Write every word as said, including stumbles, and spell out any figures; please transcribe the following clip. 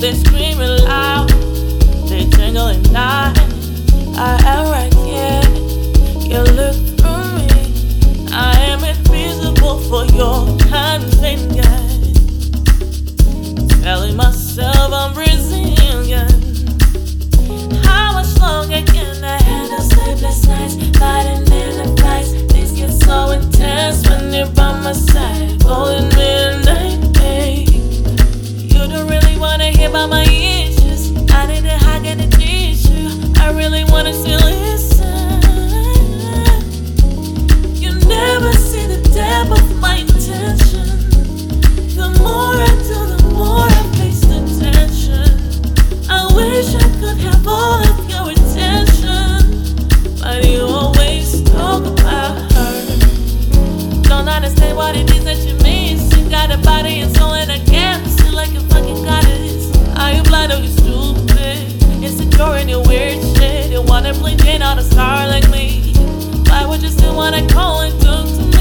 They screaming loud, they jingling loud. I am right here, you look through me. I am invisible for your convenience. Telling myself I'm Brazilian. How much longer can I handle sleepless nights, fighting in the fights? Things get so intense when you're by my side. Golden midnight, hey. You don't really wanna hear about my issues. I need to hug and teach you. I really wanna still listen. You never see the depth of my intention. The more I do, the more I face the tension. I wish I could have all of your attention, but you always talk about her. Don't understand what it is that you miss. You got a body and soul and I can't see like you fucking goddess. Are you blind or you stupid? Insecure in your weird shit. You wanna play Jane on a star like me. Why would you still wanna call and talk to me?